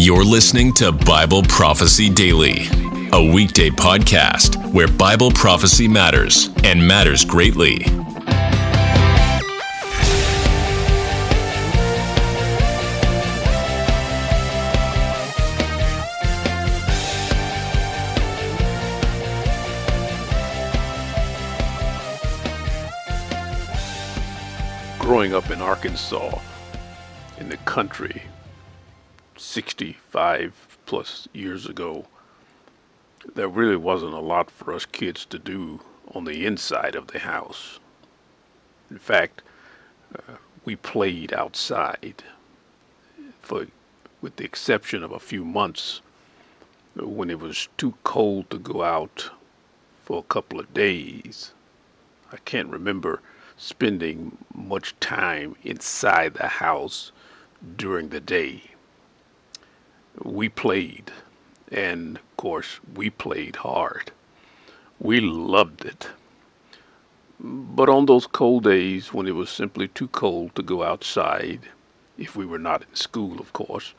You're listening to Bible Prophecy Daily, a weekday podcast where Bible prophecy matters and matters greatly. Growing up in Arkansas, in the country, 65 plus years ago, there really wasn't a lot for us kids to do on the inside of the house. In fact, we played outside, with the exception of a few months when it was too cold to go out for a couple of days. I can't remember spending much time inside the house during the day. We played, and of course we played hard. We loved it. But on those cold days when it was simply too cold to go outside, if we were not in school, of course,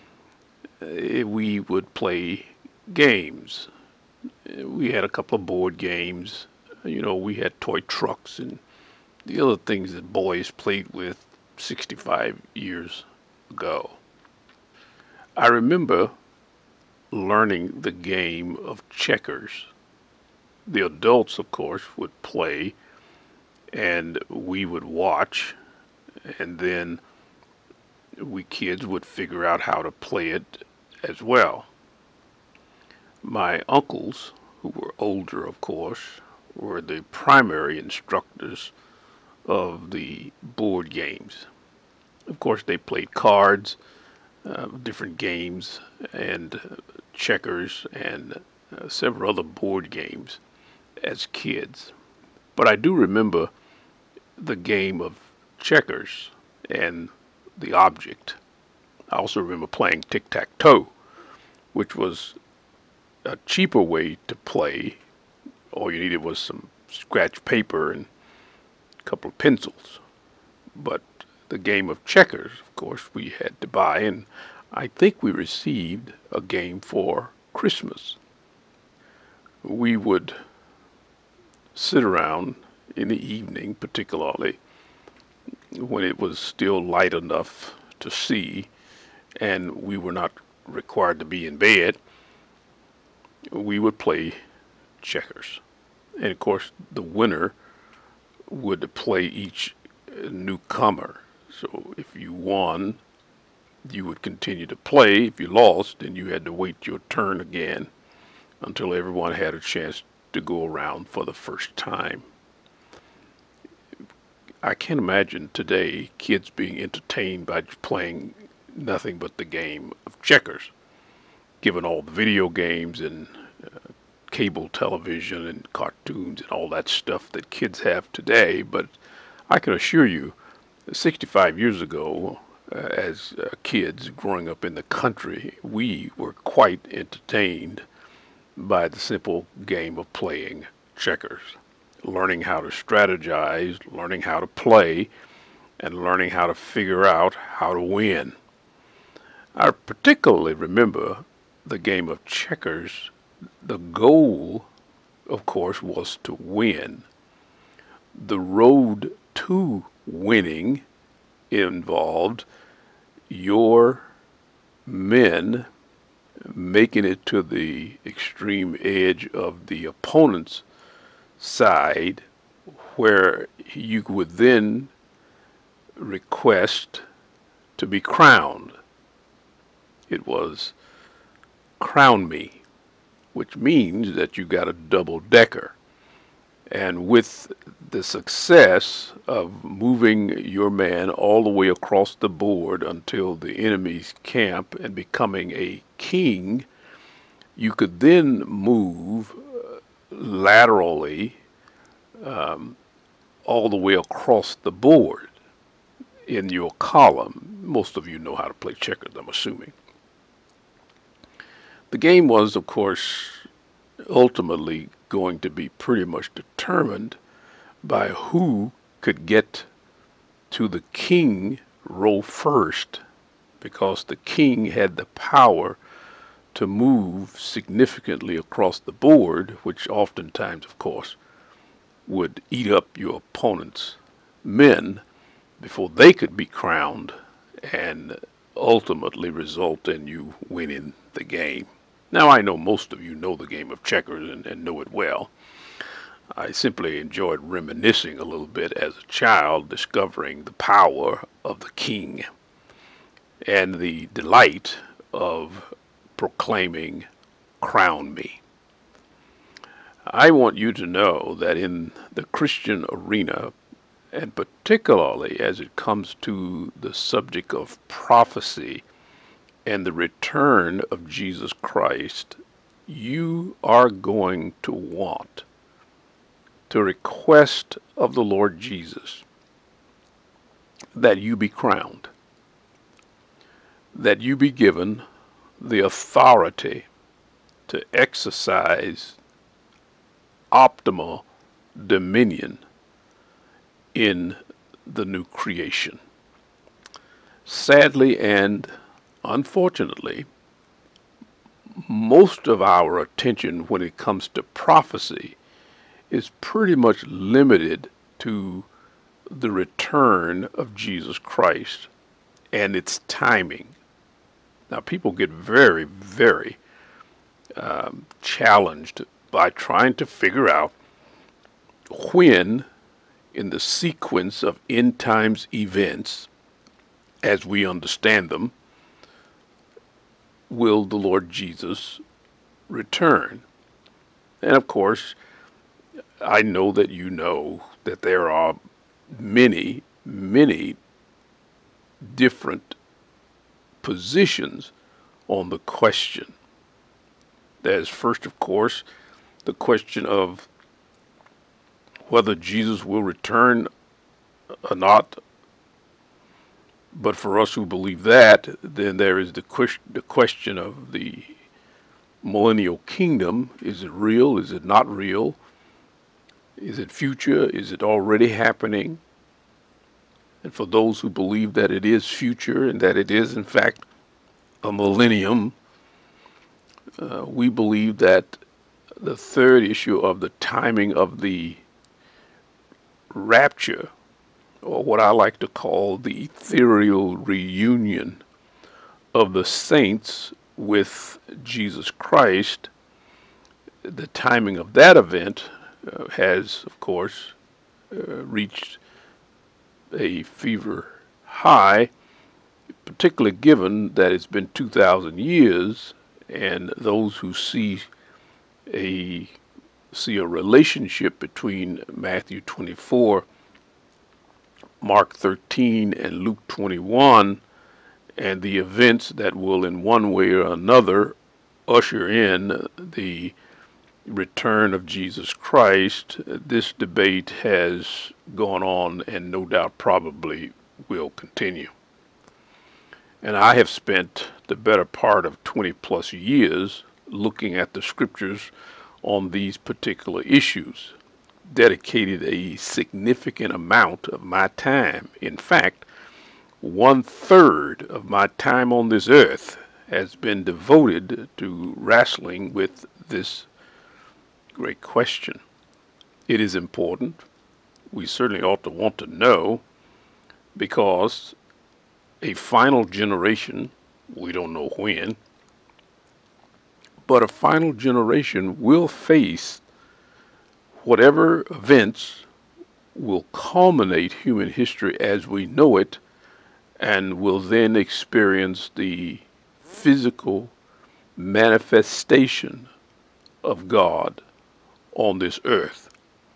we would play games. We had a couple of board games. We had toy trucks and the other things that boys played with 65 years ago. I remember learning the game of checkers. The adults, of course, would play and we would watch, and then we kids would figure out how to play it as well. My uncles, who were older, of course, were the primary instructors of the board games. Of course, they played cards, different games, and checkers, and several other board games as kids. But I do remember the game of checkers and the object. I also remember playing tic-tac-toe, which was a cheaper way to play. All you needed was some scratch paper and a couple of pencils. But the game of checkers, of course, we had to buy, and I think we received a game for Christmas. We would sit around in the evening, particularly when it was still light enough to see, and we were not required to be in bed. We would play checkers. And of course, the winner would play each newcomer. So if you won, you would continue to play. If you lost, then you had to wait your turn again until everyone had a chance to go around for the first time. I can't imagine today kids being entertained by playing nothing but the game of checkers, given all the video games and cable television and cartoons and all that stuff that kids have today. But I can assure you, 65 years ago, as kids growing up in the country, we were quite entertained by the simple game of playing checkers, learning how to strategize, learning how to play, and learning how to figure out how to win. I particularly remember the game of checkers. The goal, of course, was to win. The road to winning involved your men making it to the extreme edge of the opponent's side, where you would then request to be crowned. It was crown me, which means that you got a double decker. And with the success of moving your man all the way across the board until the enemy's camp and becoming a king, you could then move laterally all the way across the board in your column. Most of you know how to play checkers, I'm assuming. The game was, of course, ultimately going to be pretty much determined by who could get to the king row first, because the king had the power to move significantly across the board, which oftentimes, of course, would eat up your opponent's men before they could be crowned and ultimately result in you winning the game. Now, I know most of you know the game of checkers and know it well. I simply enjoyed reminiscing a little bit as a child, discovering the power of the king and the delight of proclaiming, "Crown me." I want you to know that in the Christian arena, and particularly as it comes to the subject of prophecy and the return of Jesus Christ, you are going to want to request of the Lord Jesus that you be crowned, that you be given the authority to exercise optimal dominion in the new creation. Sadly and unfortunately, most of our attention when it comes to prophecy is pretty much limited to the return of Jesus Christ and its timing. Now, people get very, very challenged by trying to figure out when, in the sequence of end times events, as we understand them, will the Lord Jesus return. And of course, I know that you know that there are many, many different positions on the question. There's first, of course, the question of whether Jesus will return or not. But for us who believe that, then there is the question of the millennial kingdom. Is it real? Is it not real? Is it future? Is it already happening? And for those who believe that it is future and that it is, in fact, a millennium, we believe that the third issue of the timing of the rapture, or what I like to call the ethereal reunion of the saints with Jesus Christ, the timing of that event has, of course, reached a fever high, particularly given that it's been 2,000 years, and those who see a relationship between Matthew 24, Mark 13, and Luke 21, and the events that will in one way or another usher in the return of Jesus Christ. This debate has gone on and no doubt probably will continue. And I have spent the better part of 20 plus years looking at the scriptures on these particular issues, dedicated a significant amount of my time. In fact, 1/3 of my time on this earth has been devoted to wrestling with this great question. It is important. We certainly ought to want to know, because a final generation, we don't know when, but a final generation will face whatever events will culminate human history as we know it, and will then experience the physical manifestation of God on this earth.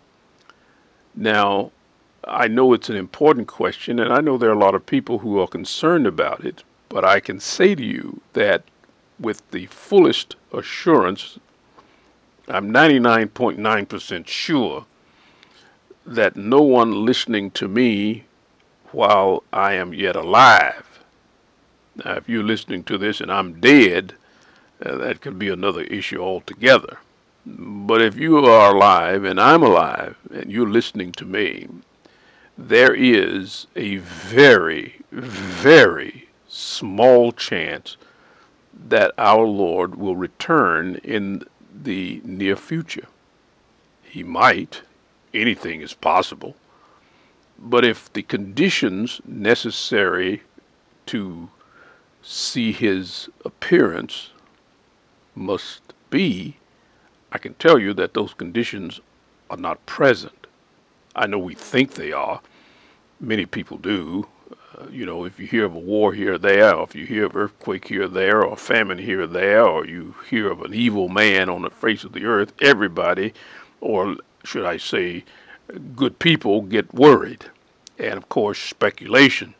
Now, I know it's an important question, and I know there are a lot of people who are concerned about it, but I can say to you that with the fullest assurance, I'm 99.9% sure that no one listening to me while I am yet alive. Now, if you're listening to this and I'm dead, that could be another issue altogether. But if you are alive and I'm alive and you're listening to me, there is a very, very small chance that our Lord will return in the near future. He might. Anything is possible. But if the conditions necessary to see his appearance must be, I can tell you that those conditions are not present. I know we think they are. Many people do. If you hear of a war here or there, or if you hear of earthquake here or there, or famine here or there, or you hear of an evil man on the face of the earth, everybody, or should I say, good people, get worried. And of course, speculation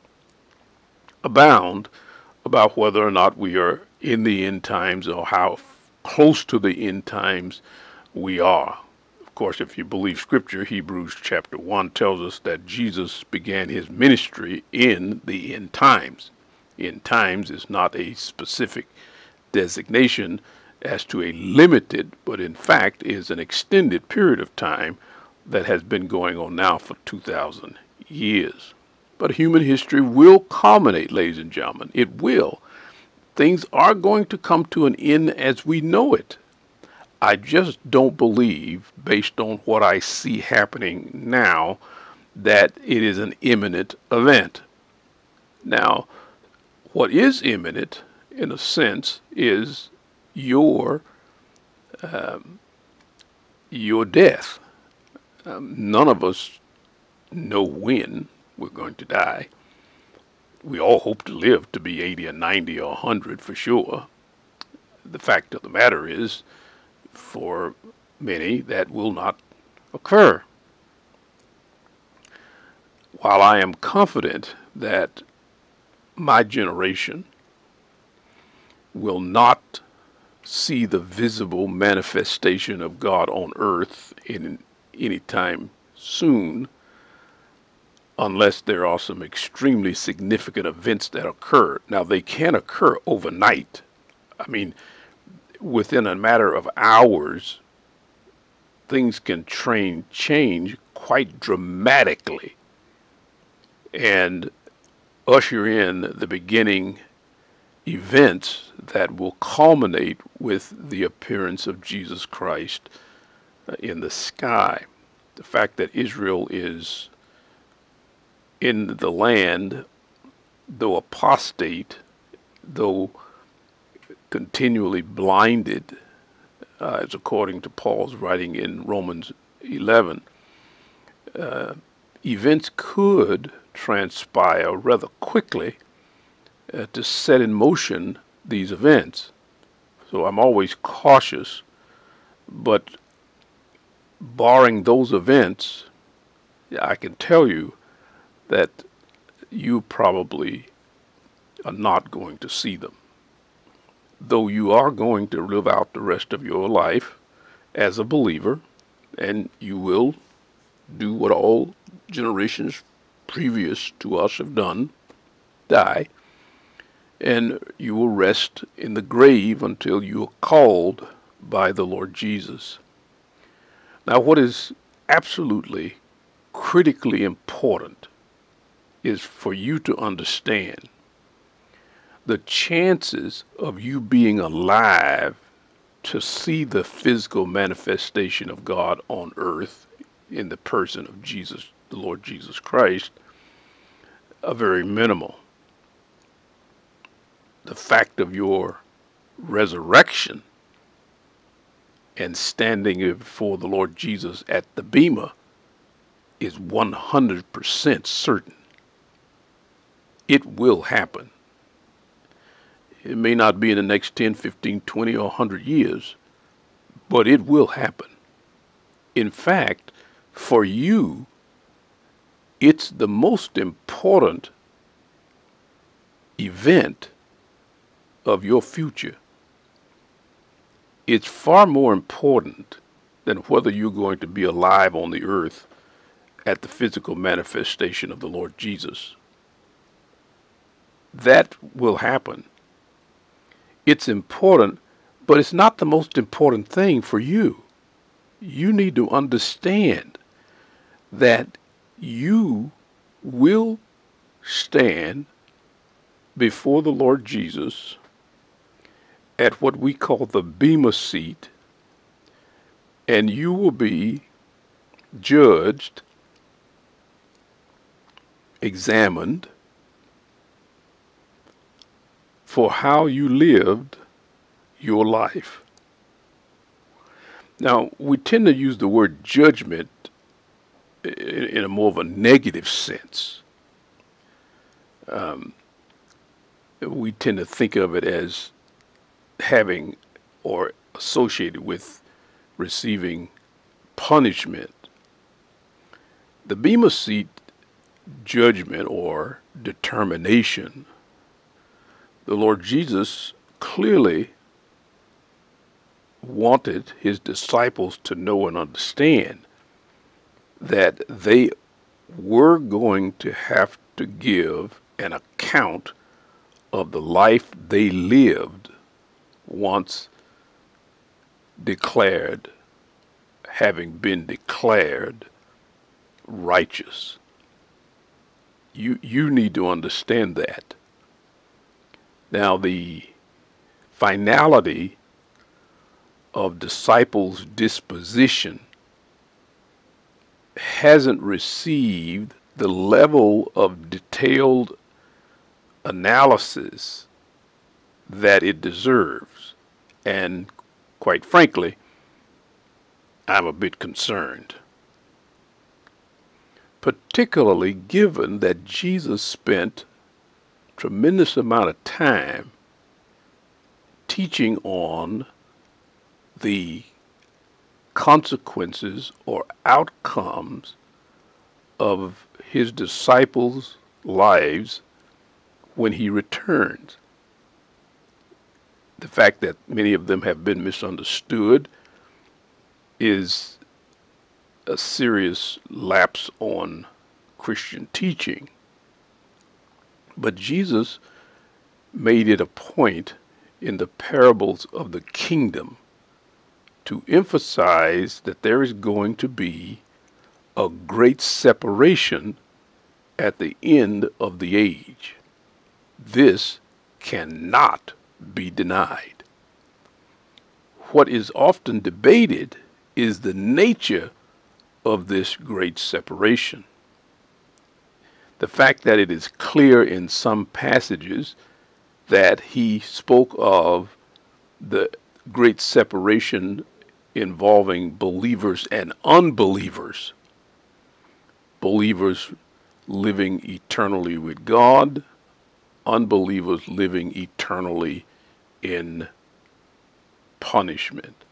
abound about whether or not we are in the end times or how close to the end times we are. Of course, if you believe Scripture, Hebrews chapter 1 tells us that Jesus began his ministry in the end times. End times is not a specific designation as to a limited, but in fact is an extended period of time that has been going on now for 2,000 years. But human history will culminate, ladies and gentlemen. It will. Things are going to come to an end as we know it. I just don't believe, based on what I see happening now, that it is an imminent event. Now, what is imminent, in a sense, is your death. None of us know when we're going to die. We all hope to live to be 80 or 90 or 100 for sure. The fact of the matter is, for many, that will not occur. While I am confident that my generation will not see the visible manifestation of God on earth in any time soon, unless there are some extremely significant events that occur. Now, they can occur overnight. I mean, within a matter of hours, things can change quite dramatically and usher in the beginning events that will culminate with the appearance of Jesus Christ in the sky. The fact that Israel is in the land, though apostate, though continually blinded, as according to Paul's writing in Romans 11, events could transpire rather quickly to set in motion these events. So I'm always cautious, but barring those events, I can tell you that you probably are not going to see them. Though you are going to live out the rest of your life as a believer, and you will do what all generations previous to us have done, die, and you will rest in the grave until you are called by the Lord Jesus. Now, what is absolutely critically important is for you to understand the chances of you being alive to see the physical manifestation of God on earth in the person of Jesus, the Lord Jesus Christ, are very minimal. The fact of your resurrection and standing before the Lord Jesus at the bema is 100% certain. It will happen. It may not be in the next 10, 15, 20, or 100 years, but it will happen. In fact, for you, it's the most important event of your future. It's far more important than whether you're going to be alive on the earth at the physical manifestation of the Lord Jesus. That will happen. It's important, but it's not the most important thing for you. You need to understand that you will stand before the Lord Jesus at what we call the Bema seat, and you will be judged, examined for how you lived your life. Now, we tend to use the word judgment in a more of a negative sense. We tend to think of it as having or associated with receiving punishment. The Bema seat judgment or determination, the Lord Jesus clearly wanted his disciples to know and understand that they were going to have to give an account of the life they lived once declared, having been declared righteous. You need to understand that. Now, the finality of disciples' disposition hasn't received the level of detailed analysis that it deserves. And quite frankly, I'm a bit concerned, particularly given that Jesus spent a tremendous amount of time teaching on the consequences or outcomes of his disciples' lives when he returns. The fact that many of them have been misunderstood is a serious lapse on Christian teaching. But Jesus made it a point in the parables of the kingdom to emphasize that there is going to be a great separation at the end of the age. This cannot be denied. What is often debated is the nature of this great separation. The fact that it is clear in some passages that he spoke of the great separation involving believers and unbelievers. Believers living eternally with God, unbelievers living eternally in punishment.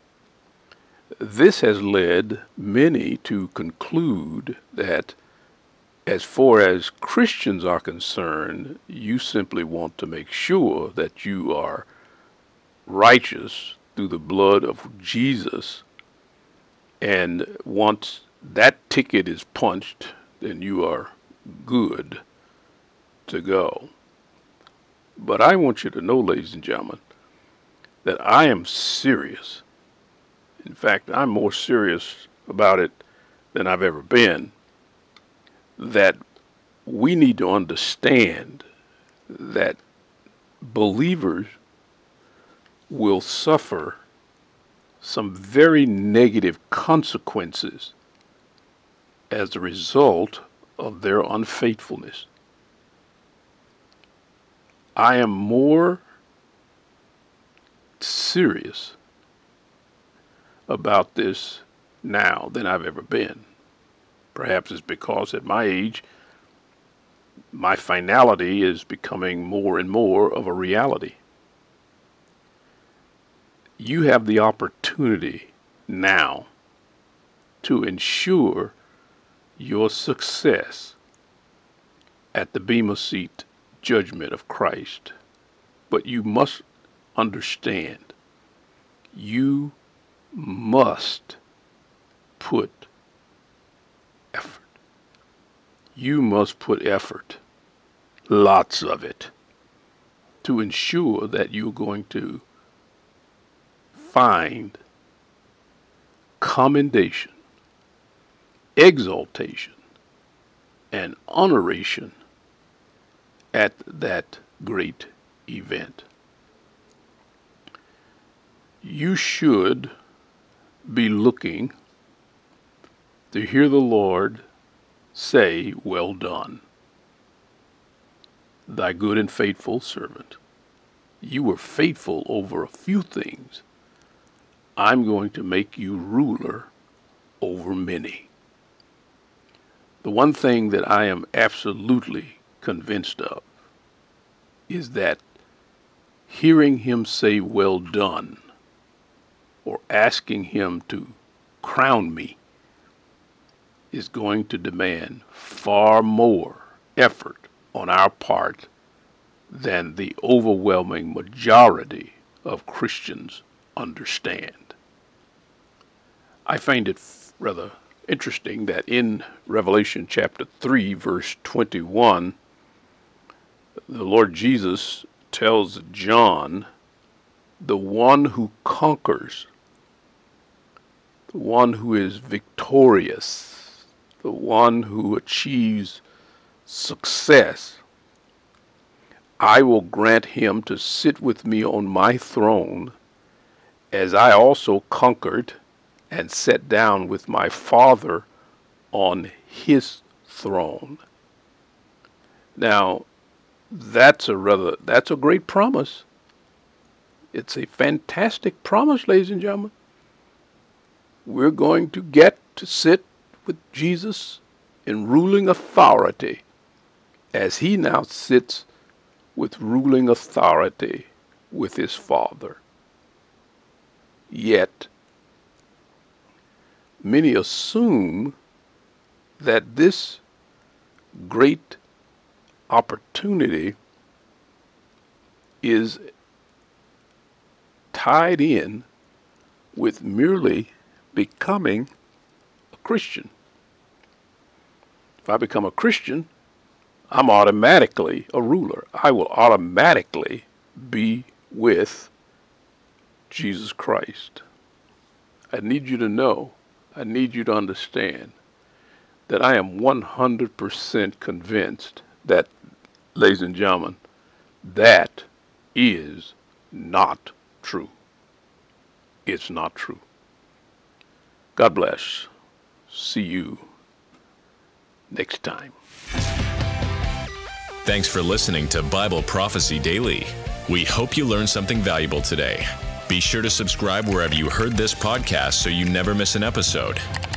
This has led many to conclude that as far as Christians are concerned, you simply want to make sure that you are righteous through the blood of Jesus, and once that ticket is punched, then you are good to go. But I want you to know, ladies and gentlemen, that I am serious. In fact, I'm more serious about it than I've ever been, that we need to understand that believers will suffer some very negative consequences as a result of their unfaithfulness. I am more serious about this now than I've ever been. Perhaps it's because at my age, my finality is becoming more and more of a reality. You have the opportunity now to ensure your success at the Bema seat judgment of Christ. But you must understand, you must put effort. You must put effort, lots of it, to ensure that you're going to find commendation, exaltation, and honoration at that great event. You should be looking to hear the Lord say, "Well done, thy good and faithful servant. You were faithful over a few things. I'm going to make you ruler over many." The one thing that I am absolutely convinced of is that hearing him say, "Well done," or asking him to crown me, is going to demand far more effort on our part than the overwhelming majority of Christians understand. I find it rather interesting that in Revelation chapter 3, verse 21, the Lord Jesus tells John, the one who conquers, the one who is victorious, the one who achieves success, I will grant him to sit with me on my throne, as I also conquered and sat down with my Father on his throne. Now, that's a great promise. It's a fantastic promise, ladies and gentlemen. We're going to get to sit with Jesus in ruling authority, as he now sits with ruling authority with his Father. Yet, many assume that this great opportunity is tied in with merely becoming a Christian. If I become a Christian, I'm automatically a ruler. I will automatically be with Jesus Christ. I need you to know, I need you to understand that I am 100% convinced that, ladies and gentlemen, that is not true. It's not true. God bless. See you next time. Thanks for listening to Bible Prophecy Daily. We hope you learned something valuable today. Be sure to subscribe wherever you heard this podcast so you never miss an episode.